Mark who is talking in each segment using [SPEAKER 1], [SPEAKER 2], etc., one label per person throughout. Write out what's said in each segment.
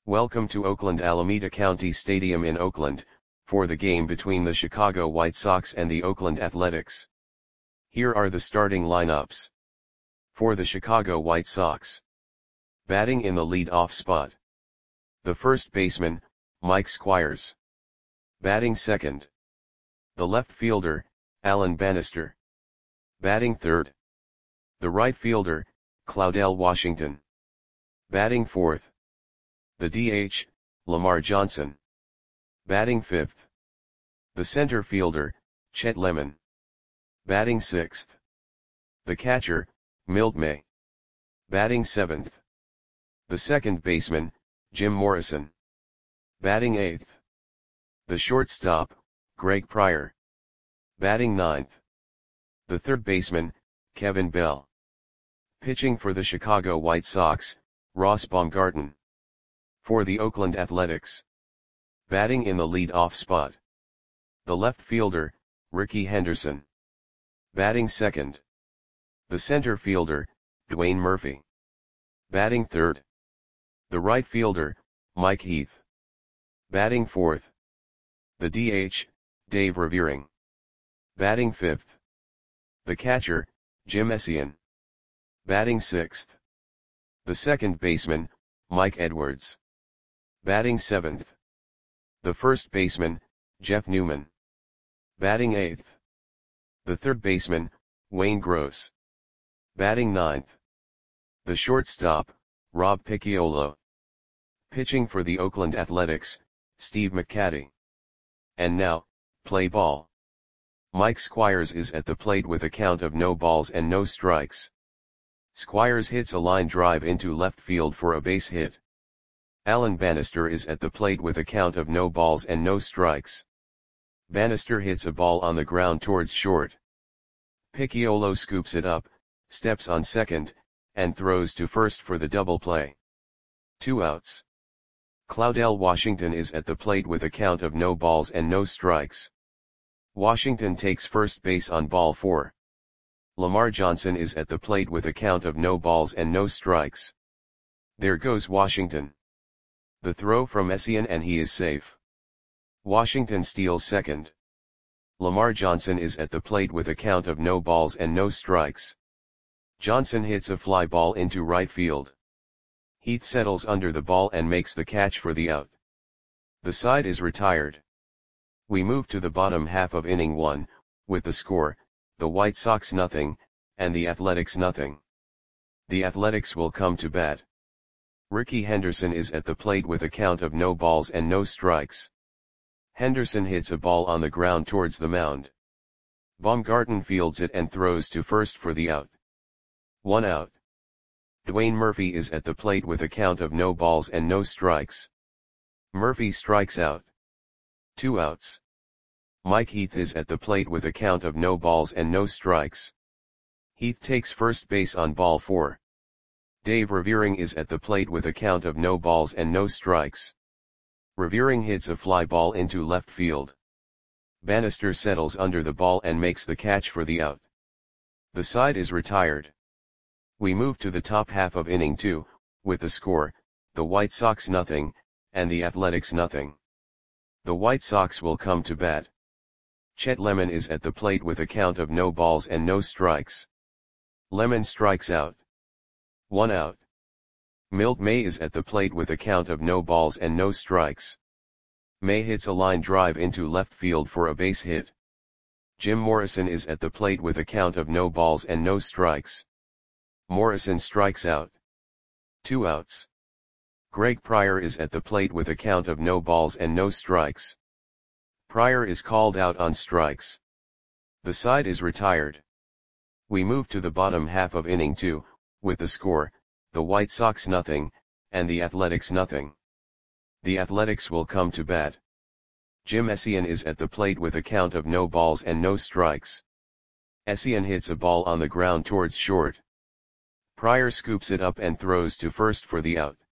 [SPEAKER 1] Welcome to Oakland Alameda County Stadium in Oakland, for the game between the Chicago White Sox and the Oakland Athletics. Here are the starting lineups. For the Chicago White Sox. Batting in the lead-off spot. The first baseman, Mike Squires. Batting second. The left fielder, Alan Bannister. Batting third. The right fielder, Claudell Washington. Batting fourth. The DH, Lamar Johnson. Batting fifth. The center fielder, Chet Lemon. Batting sixth. The catcher, Milt May. Batting seventh. The second baseman, Jim Morrison. Batting eighth. The shortstop, Greg Pryor. Batting ninth. The third baseman, Kevin Bell. Pitching for the Chicago White Sox, Ross Baumgarten. For the Oakland Athletics. Batting in the lead-off spot. The left fielder, Rickey Henderson. Batting second. The center fielder, Dwayne Murphy. Batting third. The right fielder, Mike Heath. Batting fourth. The DH, Dave Revering. Batting fifth. The catcher, Jim Essien. Batting sixth. The second baseman, Mike Edwards. Batting seventh. The first baseman, Jeff Newman. Batting eighth. The third baseman, Wayne Gross. Batting ninth. The shortstop, Rob Picciolo. Pitching for the Oakland Athletics, Steve McCatty. And now, play ball. Mike Squires is at the plate with a count of no balls and no strikes. Squires hits a line drive into left field for a base hit. Alan Bannister is at the plate with a count of no balls and no strikes. Bannister hits a ball on the ground towards short. Picciolo scoops it up, steps on second, and throws to first for the double play. 2 outs. Claudell Washington is at the plate with a count of no balls and no strikes. Washington takes first base on ball 4. Lamar Johnson is at the plate with a count of no balls and no strikes. There goes Washington. The throw from Essien and he is safe. Washington steals second. Lamar Johnson is at the plate with a count of no balls and no strikes. Johnson hits a fly ball into right field. Heath settles under the ball and makes the catch for the out. The side is retired. We move to the bottom half of inning 1, with the score, the White Sox 0, and the Athletics 0. The Athletics will come to bat. Rickey Henderson is at the plate with a count of no balls and no strikes. Henderson hits a ball on the ground towards the mound. Baumgarten fields it and throws to first for the out. 1 out. Dwayne Murphy is at the plate with a count of no balls and no strikes. Murphy strikes out. 2 outs. Mike Heath is at the plate with a count of no balls and no strikes. Heath takes first base on ball 4. Dave Revering is at the plate with a count of no balls and no strikes. Revering hits a fly ball into left field. Bannister settles under the ball and makes the catch for the out. The side is retired. We move to the top half of inning 2, with the score, the White Sox 0, and the Athletics 0. The White Sox will come to bat. Chet Lemon is at the plate with a count of no balls and no strikes. Lemon strikes out. 1 out. Milt May is at the plate with a count of no balls and no strikes. May hits a line drive into left field for a base hit. Jim Morrison is at the plate with a count of no balls and no strikes. Morrison strikes out. 2 outs. Greg Pryor is at the plate with a count of no balls and no strikes. Pryor is called out on strikes. The side is retired. We move to the bottom half of inning 2, with the score, the White Sox 0, and the Athletics 0. The Athletics will come to bat. Jim Essien is at the plate with a count of no balls and no strikes. Essien hits a ball on the ground towards short. Pryor scoops it up and throws to first for the out.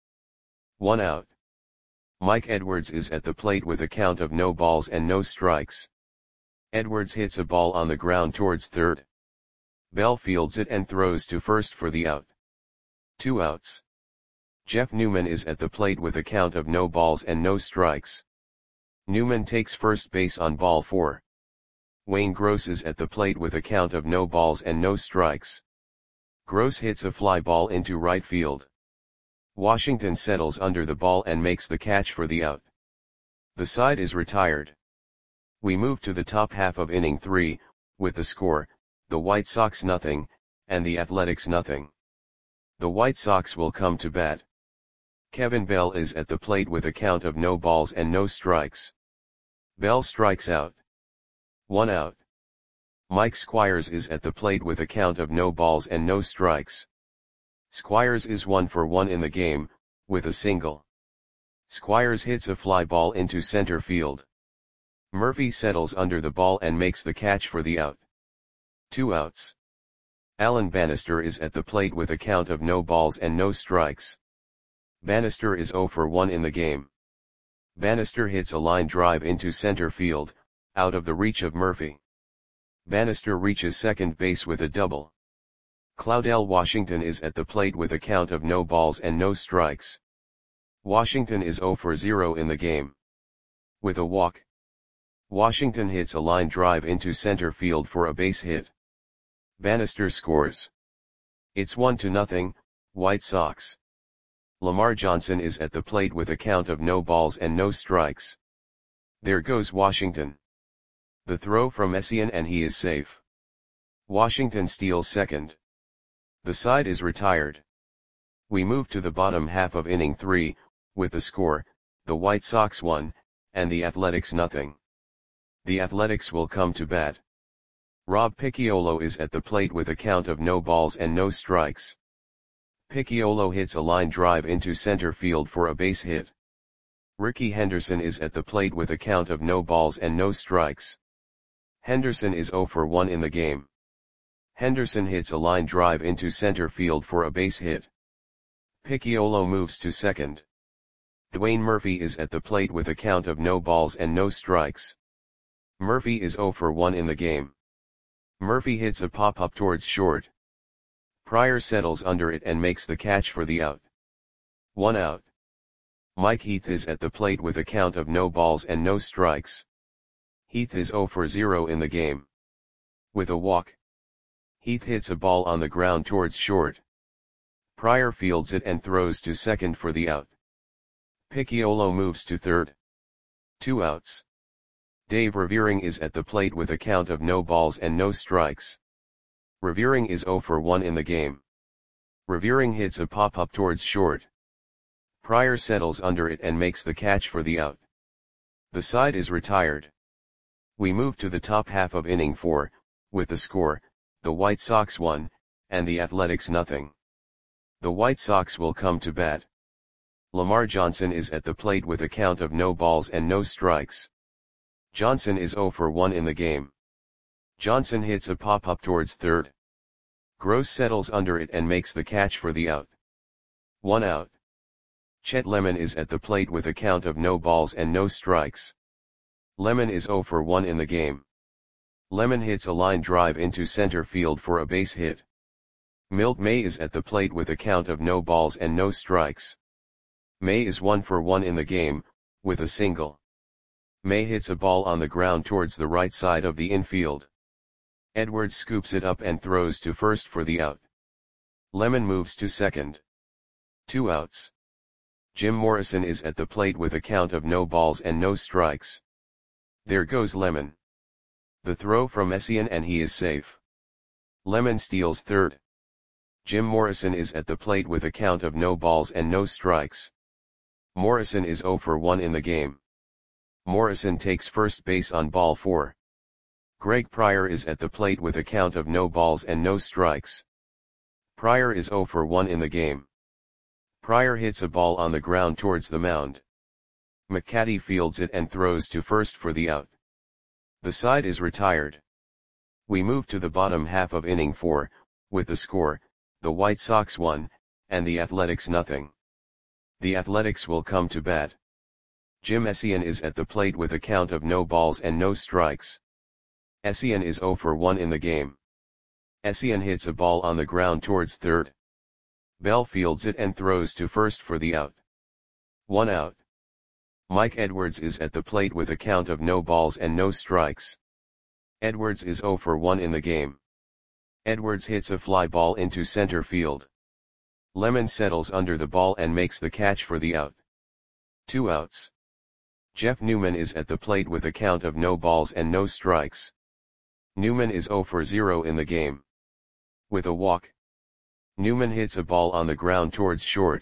[SPEAKER 1] 1 out. Mike Edwards is at the plate with a count of no balls and no strikes. Edwards hits a ball on the ground towards third. Bell fields it and throws to first for the out. 2 outs. Jeff Newman is at the plate with a count of no balls and no strikes. Newman takes first base on ball 4. Wayne Gross is at the plate with a count of no balls and no strikes. Gross hits a fly ball into right field. Washington settles under the ball and makes the catch for the out. The side is retired. We move to the top half of inning 3, with the score, the White Sox nothing, and the Athletics nothing. The White Sox will come to bat. Kevin Bell is at the plate with a count of no balls and no strikes. Bell strikes out. 1 out. Mike Squires is at the plate with a count of no balls and no strikes. Squires is 1 for 1 in the game, with a single. Squires hits a fly ball into center field. Murphy settles under the ball and makes the catch for the out. 2 outs. Alan Bannister is at the plate with a count of no balls and no strikes. Bannister is 0 for 1 in the game. Bannister hits a line drive into center field, out of the reach of Murphy. Bannister reaches second base with a double. Claudell Washington is at the plate with a count of no balls and no strikes. Washington is 0 for 0 in the game. With a walk, Washington hits a line drive into center field for a base hit. Bannister scores. It's 1-0, White Sox. Lamar Johnson is at the plate with a count of no balls and no strikes. There goes Washington. The throw from Essien and he is safe. Washington steals second. The side is retired. We move to the bottom half of inning 3, with the score, the White Sox 1, and the Athletics nothing. The Athletics will come to bat. Rob Picciolo is at the plate with a count of no balls and no strikes. Picciolo hits a line drive into center field for a base hit. Ricky Henderson is at the plate with a count of no balls and no strikes. Henderson is 0 for 1 in the game. Henderson hits a line drive into center field for a base hit. Picciolo moves to second. Dwayne Murphy is at the plate with a count of no balls and no strikes. Murphy is 0 for 1 in the game. Murphy hits a pop-up towards short. Pryor settles under it and makes the catch for the out. 1 out. Mike Heath is at the plate with a count of no balls and no strikes. Heath is 0 for 0 in the game. With a walk, Heath hits a ball on the ground towards short. Pryor fields it and throws to second for the out. Picciolo moves to third. 2 outs. Dave Revering is at the plate with a count of no balls and no strikes. Revering is 0 for 1 in the game. Revering hits a pop-up towards short. Pryor settles under it and makes the catch for the out. The side is retired. We move to the top half of inning 4, with the score, the White Sox 1, and the Athletics nothing. The White Sox will come to bat. Lamar Johnson is at the plate with a count of no balls and no strikes. Johnson is 0 for 1 in the game. Johnson hits a pop-up towards third. Gross settles under it and makes the catch for the out. 1 out. Chet Lemon is at the plate with a count of no balls and no strikes. Lemon is 0 for 1 in the game. Lemon hits a line drive into center field for a base hit. Milt May is at the plate with a count of no balls and no strikes. May is 1 for 1 in the game, with a single. May hits a ball on the ground towards the right side of the infield. Edwards scoops it up and throws to first for the out. Lemon moves to second. 2 outs. Jim Morrison is at the plate with a count of no balls and no strikes. There goes Lemon. The throw from Essien and he is safe. Lemon steals third. Jim Morrison is at the plate with a count of no balls and no strikes. Morrison is 0 for 1 in the game. Morrison takes first base on ball 4. Greg Pryor is at the plate with a count of no balls and no strikes. Pryor is 0 for 1 in the game. Pryor hits a ball on the ground towards the mound. McCaddy fields it and throws to first for the out. The side is retired. We move to the bottom half of inning 4, with the score, the White Sox 1, and the Athletics nothing. The Athletics will come to bat. Jim Essien is at the plate with a count of no balls and no strikes. Essien is 0 for 1 in the game. Essien hits a ball on the ground towards third. Bell fields it and throws to first for the out. 1 out. Mike Edwards is at the plate with a count of no balls and no strikes. Edwards is 0 for 1 in the game. Edwards hits a fly ball into center field. Lemon settles under the ball and makes the catch for the out. 2 outs. Jeff Newman is at the plate with a count of no balls and no strikes. Newman is 0 for 0 in the game. With a walk, Newman hits a ball on the ground towards short.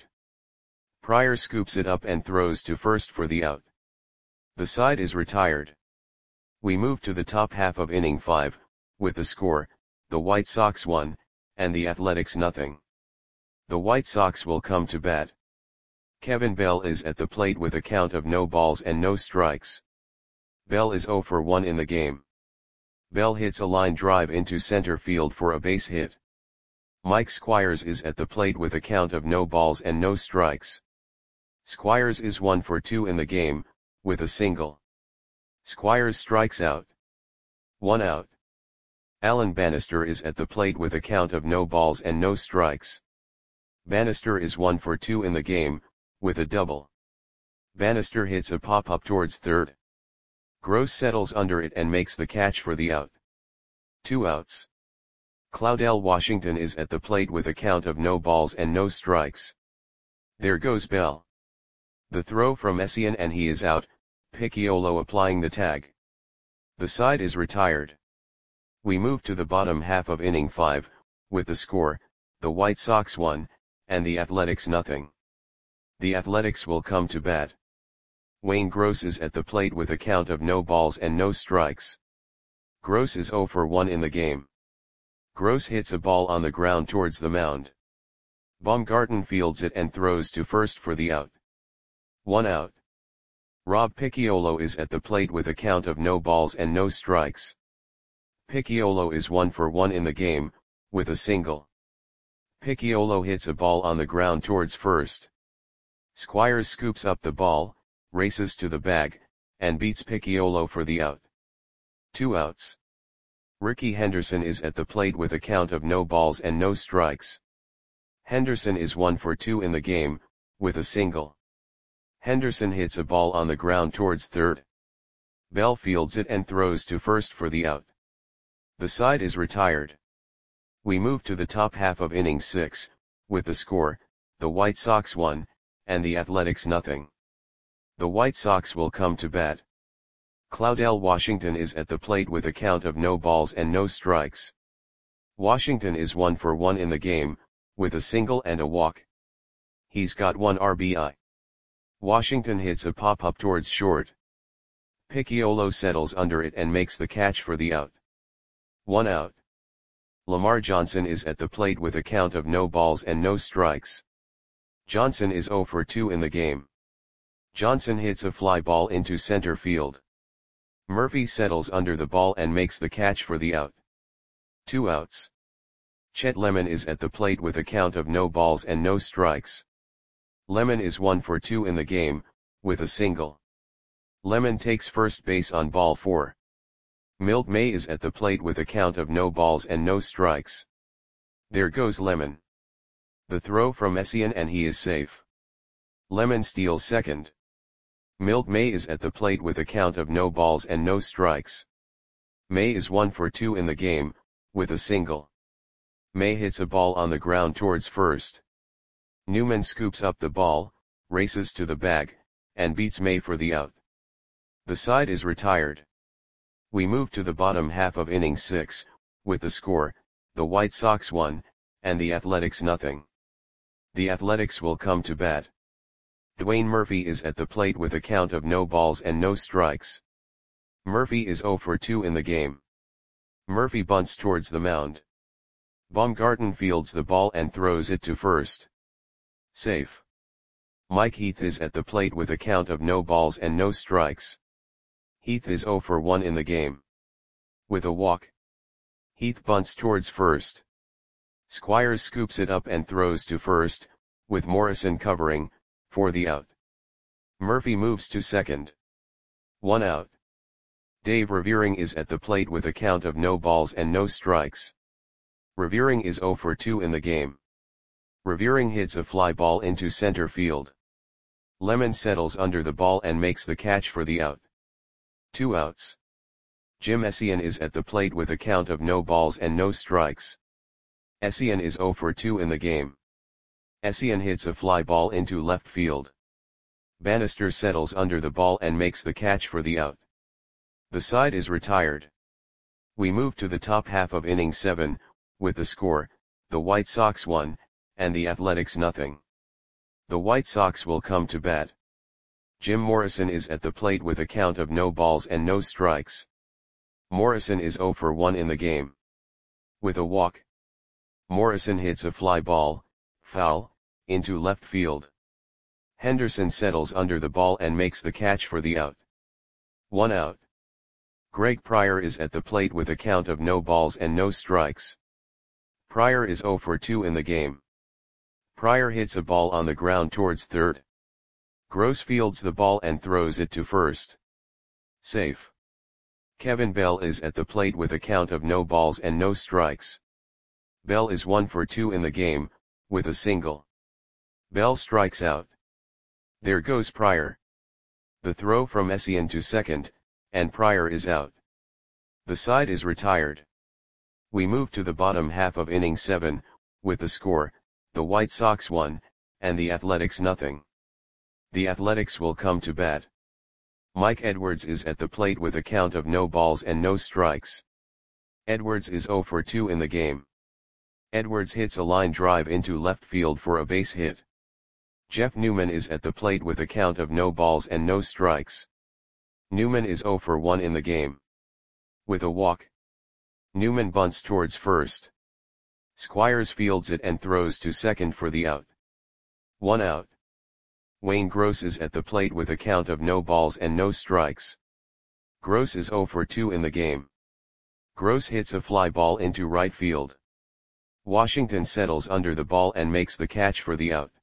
[SPEAKER 1] Pryor scoops it up and throws to first for the out. The side is retired. We move to the top half of inning 5, with the score, the White Sox 1, and the Athletics nothing. The White Sox will come to bat. Kevin Bell is at the plate with a count of no balls and no strikes. Bell is 0 for 1 in the game. Bell hits a line drive into center field for a base hit. Mike Squires is at the plate with a count of no balls and no strikes. Squires is 1 for 2 in the game, with a single. Squires strikes out. 1 out. Alan Bannister is at the plate with a count of no balls and no strikes. Bannister is 1 for 2 in the game, with a double. Bannister hits a pop-up towards third. Gross settles under it and makes the catch for the out. 2 outs. Claudell Washington is at the plate with a count of no balls and no strikes. There goes Bell. The throw from Essien and he is out, Picciolo applying the tag. The side is retired. We move to the bottom half of inning 5, with the score, the White Sox 1, and the Athletics nothing. The Athletics will come to bat. Wayne Gross is at the plate with a count of no balls and no strikes. Gross is 0 for 1 in the game. Gross hits a ball on the ground towards the mound. Baumgarten fields it and throws to first for the out. 1 out. Rob Picciolo is at the plate with a count of no balls and no strikes. Picciolo is 1 for 1 in the game, with a single. Picciolo hits a ball on the ground towards first. Squires scoops up the ball, races to the bag, and beats Picciolo for the out. 2 outs. Ricky Henderson is at the plate with a count of no balls and no strikes. Henderson is 1 for 2 in the game, with a single. Henderson hits a ball on the ground towards third. Bell fields it and throws to first for the out. The side is retired. We move to the top half of inning 6, with the score, the White Sox 1, and the Athletics nothing. The White Sox will come to bat. Claudell Washington is at the plate with a count of no balls and no strikes. Washington is 1 for 1 in the game, with a single and a walk. He's got 1 RBI. Washington hits a pop-up towards short. Picciolo settles under it and makes the catch for the out. 1 out. Lamar Johnson is at the plate with a count of no balls and no strikes. Johnson is 0 for 2 in the game. Johnson hits a fly ball into center field. Murphy settles under the ball and makes the catch for the out. 2 outs. Chet Lemon is at the plate with a count of no balls and no strikes. Lemon is 1 for 2 in the game, with a single. Lemon takes first base on ball 4. Milt May is at the plate with a count of no balls and no strikes. There goes Lemon. The throw from Essien and he is safe. Lemon steals second. Milt May is at the plate with a count of no balls and no strikes. May is 1 for 2 in the game, with a single. May hits a ball on the ground towards first. Newman scoops up the ball, races to the bag, and beats May for the out. The side is retired. We move to the bottom half of inning 6, with the score, the White Sox 1, and the Athletics nothing. The Athletics will come to bat. Dwayne Murphy is at the plate with a count of no balls and no strikes. Murphy is 0 for 2 in the game. Murphy bunts towards the mound. Baumgarten fields the ball and throws it to first. Safe. Mike Heath is at the plate with a count of no balls and no strikes. Heath is 0 for 1 in the game. With a walk, Heath bunts towards first. Squires scoops it up and throws to first, with Morrison covering, for the out. Murphy moves to second. 1 out. Dave Revering is at the plate with a count of no balls and no strikes. Revering is 0 for 2 in the game. Revering hits a fly ball into center field. Lemon settles under the ball and makes the catch for the out. 2 outs. Jim Essien is at the plate with a count of no balls and no strikes. Essien is 0 for 2 in the game. Essien hits a fly ball into left field. Bannister settles under the ball and makes the catch for the out. The side is retired. We move to the top half of inning 7, with the score, the White Sox 1, and the Athletics nothing. The White Sox will come to bat. Jim Morrison is at the plate with a count of no balls and no strikes. Morrison is 0 for 1 in the game. With a walk, Morrison hits a fly ball, foul, into left field. Henderson settles under the ball and makes the catch for the out. 1 out. Greg Pryor is at the plate with a count of no balls and no strikes. Pryor is 0 for 2 in the game. Pryor hits a ball on the ground towards third. Gross fields the ball and throws it to first. Safe. Kevin Bell is at the plate with a count of no balls and no strikes. Bell is 1 for 2 in the game, with a single. Bell strikes out. There goes Pryor. The throw from Essien to second, and Pryor is out. The side is retired. We move to the bottom half of inning 7, with the score, the White Sox 1, and the Athletics nothing. The Athletics will come to bat. Mike Edwards is at the plate with a count of no balls and no strikes. Edwards is 0 for 2 in the game. Edwards hits a line drive into left field for a base hit. Jeff Newman is at the plate with a count of no balls and no strikes. Newman is 0 for 1 in the game. With a walk, Newman bunts towards first. Squires fields it and throws to second for the out. 1 out. Wayne Gross is at the plate with a count of no balls and no strikes. Gross is 0 for 2 in the game. Gross hits a fly ball into right field. Washington settles under the ball and makes the catch for the out.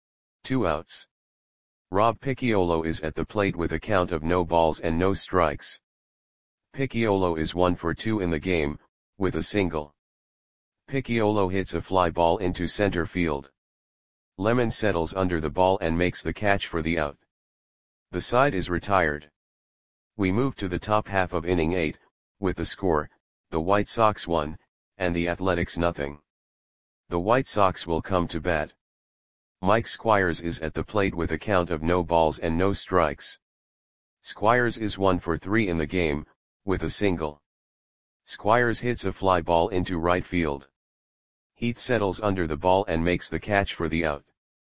[SPEAKER 1] 2 outs. Rob Picciolo is at the plate with a count of no balls and no strikes. Picciolo is 1 for 2 in the game, with a single. Picciolo hits a fly ball into center field. Lemon settles under the ball and makes the catch for the out. The side is retired. We move to the top half of inning 8, with the score, the White Sox 1, and the Athletics nothing. The White Sox will come to bat. Mike Squires is at the plate with a count of no balls and no strikes. Squires is 1 for 3 in the game, with a single. Squires hits a fly ball into right field. Heath settles under the ball and makes the catch for the out.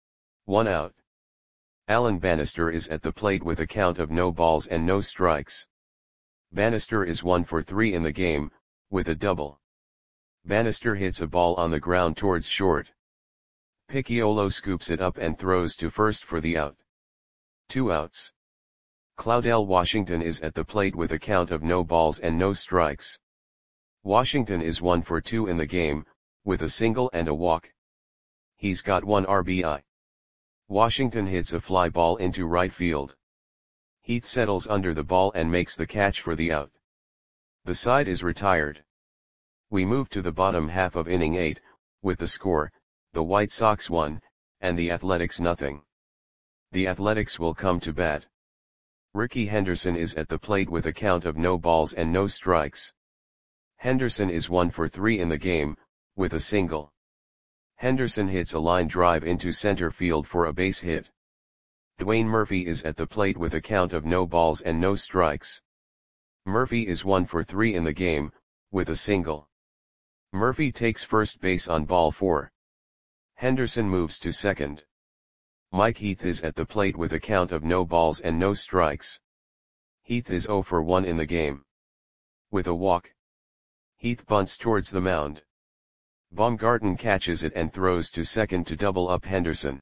[SPEAKER 1] 1 out. Alan Bannister is at the plate with a count of no balls and no strikes. Bannister is 1 for 3 in the game, with a double. Bannister hits a ball on the ground towards short. Picciolo scoops it up and throws to first for the out. 2 outs. Claudell Washington is at the plate with a count of no balls and no strikes. Washington is 1 for 2 in the game, with a single and a walk. He's got 1 RBI. Washington hits a fly ball into right field. Heath settles under the ball and makes the catch for the out. The side is retired. We move to the bottom half of inning 8, with the score, the White Sox 1, and the Athletics nothing. The Athletics will come to bat. Ricky Henderson is at the plate with a count of no balls and no strikes. Henderson is 1 for 3 in the game, with a single. Henderson hits a line drive into center field for a base hit. Dwayne Murphy is at the plate with a count of no balls and no strikes. Murphy is 1 for 3 in the game, with a single. Murphy takes first base on ball 4. Henderson moves to second. Mike Heath is at the plate with a count of no balls and no strikes. Heath is 0 for 1 in the game. With a walk, Heath bunts towards the mound. Baumgarten catches it and throws to second to double up Henderson.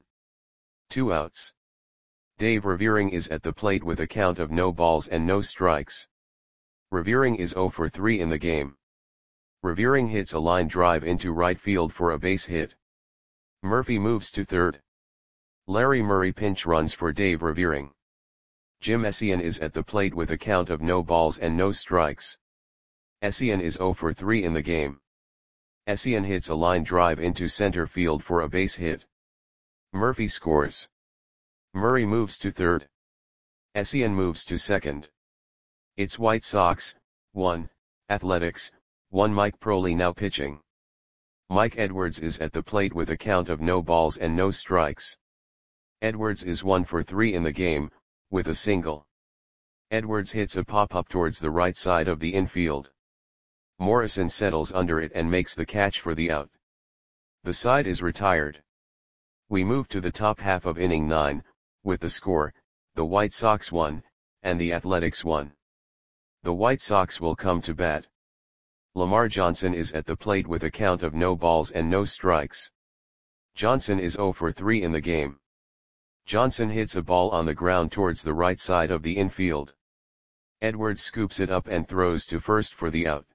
[SPEAKER 1] 2 outs. Dave Revering is at the plate with a count of no balls and no strikes. Revering is 0 for 3 in the game. Revering hits a line drive into right field for a base hit. Murphy moves to third. Larry Murray pinch runs for Dave Revering. Jim Essien is at the plate with a count of no balls and no strikes. Essien is 0 for 3 in the game. Essien hits a line drive into center field for a base hit. Murphy scores. Murray moves to third. Essien moves to second. It's White Sox, 1, Athletics, 1. Mike Proley now pitching. Mike Edwards is at the plate with a count of no balls and no strikes. Edwards is 1 for 3 in the game, with a single. Edwards hits a pop-up towards the right side of the infield. Morrison settles under it and makes the catch for the out. The side is retired. We move to the top half of inning 9, with the score, the White Sox 1, and the Athletics 1. The White Sox will come to bat. Lamar Johnson is at the plate with a count of no balls and no strikes. Johnson is 0 for 3 in the game. Johnson hits a ball on the ground towards the right side of the infield. Edwards scoops it up and throws to first for the out.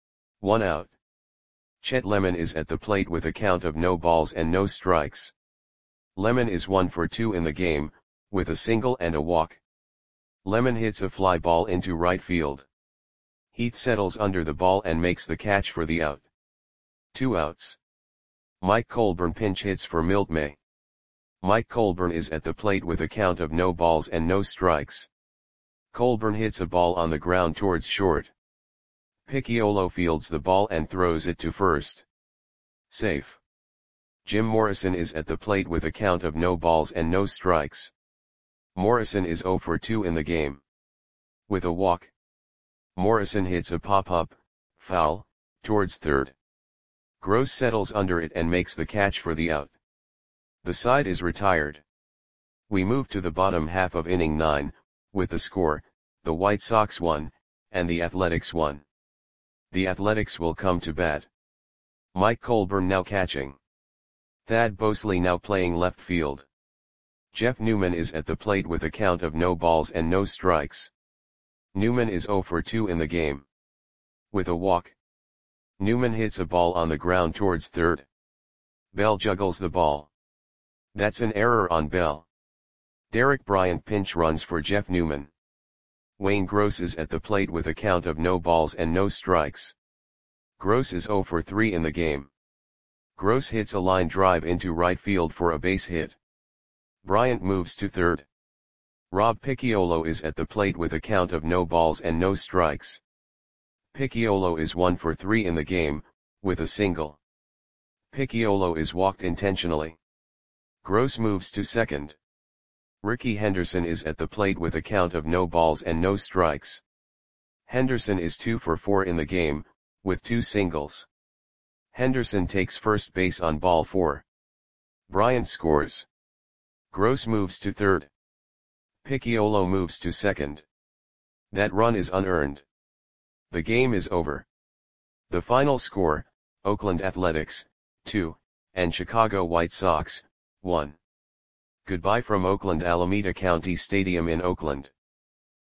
[SPEAKER 1] 1 out. Chet Lemon is at the plate with a count of no balls and no strikes. Lemon is 1 for 2 in the game, with a single and a walk. Lemon hits a fly ball into right field. Heath settles under the ball and makes the catch for the out. 2 outs. Mike Colburn pinch hits for Milt May. Mike Colburn is at the plate with a count of no balls and no strikes. Colburn hits a ball on the ground towards short. Picciolo fields the ball and throws it to first. Safe. Jim Morrison is at the plate with a count of no balls and no strikes. Morrison is 0 for 2 in the game. With a walk. Morrison hits a pop-up, foul, towards third. Gross settles under it and makes the catch for the out. The side is retired. We move to the bottom half of inning 9, with the score, the White Sox 1, and the Athletics 1. The Athletics will come to bat. Mike Colburn now catching. Thad Bosley now playing left field. Jeff Newman is at the plate with a count of no balls and no strikes. Newman is 0 for 2 in the game. With a walk. Newman hits a ball on the ground towards third. Bell juggles the ball. That's an error on Bell. Derek Bryant pinch runs for Jeff Newman. Wayne Gross is at the plate with a count of no balls and no strikes. Gross is 0 for 3 in the game. Gross hits a line drive into right field for a base hit. Bryant moves to third. Rob Picciolo is at the plate with a count of no balls and no strikes. Picciolo is 1 for 3 in the game, with a single. Picciolo is walked intentionally. Gross moves to second. Ricky Henderson is at the plate with a count of no balls and no strikes. Henderson is 2 for 4 in the game, with 2 singles. Henderson takes first base on ball 4. Bryant scores. Gross moves to third. Picciolo moves to second. That run is unearned. The game is over. The final score, Oakland Athletics, 2, and Chicago White Sox, 1. Goodbye from Oakland Alameda County Stadium in Oakland.